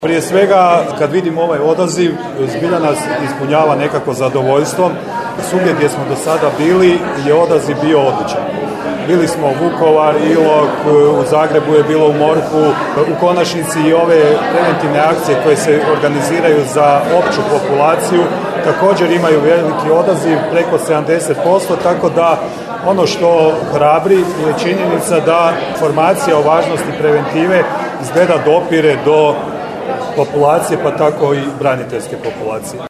Prije svega, kad vidim ovaj odaziv, zbilja nas ispunjava nekako zadovoljstvo. Svugdje gdje smo do sada bili je odaziv bio odličan. Bili smo u Vukovar, Ilok, u Zagrebu je bilo u MORH-u, u konačnici i ove preventivne akcije koje se organiziraju za opću populaciju također imaju veliki odaziv, preko 70%, tako da ono što hrabri je činjenica da informacija o važnosti preventive izgleda dopire do populacije, pa tako i braniteljske populacije.